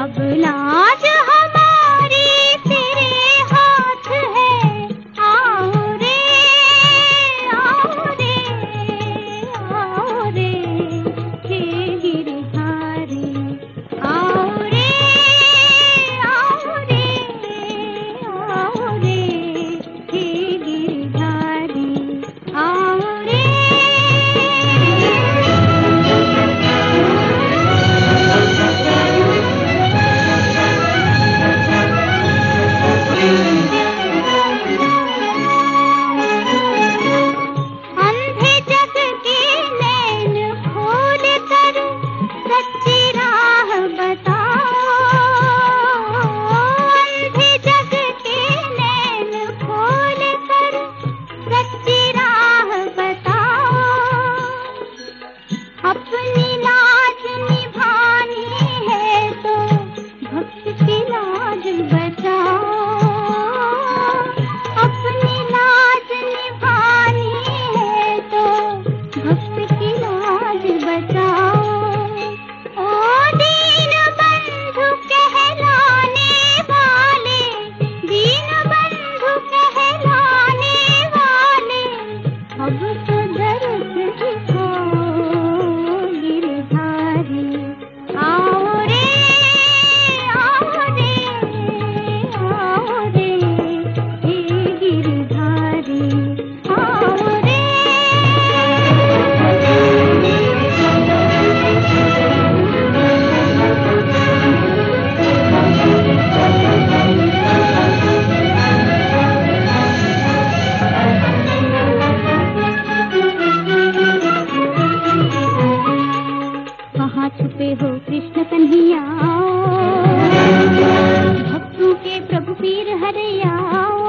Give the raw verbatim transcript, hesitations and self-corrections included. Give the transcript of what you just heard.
अब लाज हमारी तेरे हाथ है, आओ रे आओ रे आओ रे हे गिरधारी, आओ रे आओ रे आओ रे हे गिरधारी, आओ रे। अंधे जग के नैन खोल कर सच्ची राह बताओ, अंधे जग के नैन खोल कर सच्ची राह बताओ, अपनी लाज निभानी है तो भक्त की लाज बचाओ, अपनी लाज निभानी है तो भक्त की लाज बचाओ। ओ दीन बंधु कहलाने वाले, दीन बंधु कहलाने वाले, अब तो दर्द दिखाओ गिरधारी, आओ रे आओ रे आओ रे हे गिरधारी, आओ रे। कहाँ छुपे हो कृष्ण कन्हैया, भक्तों के प्रभु पीर हरैया।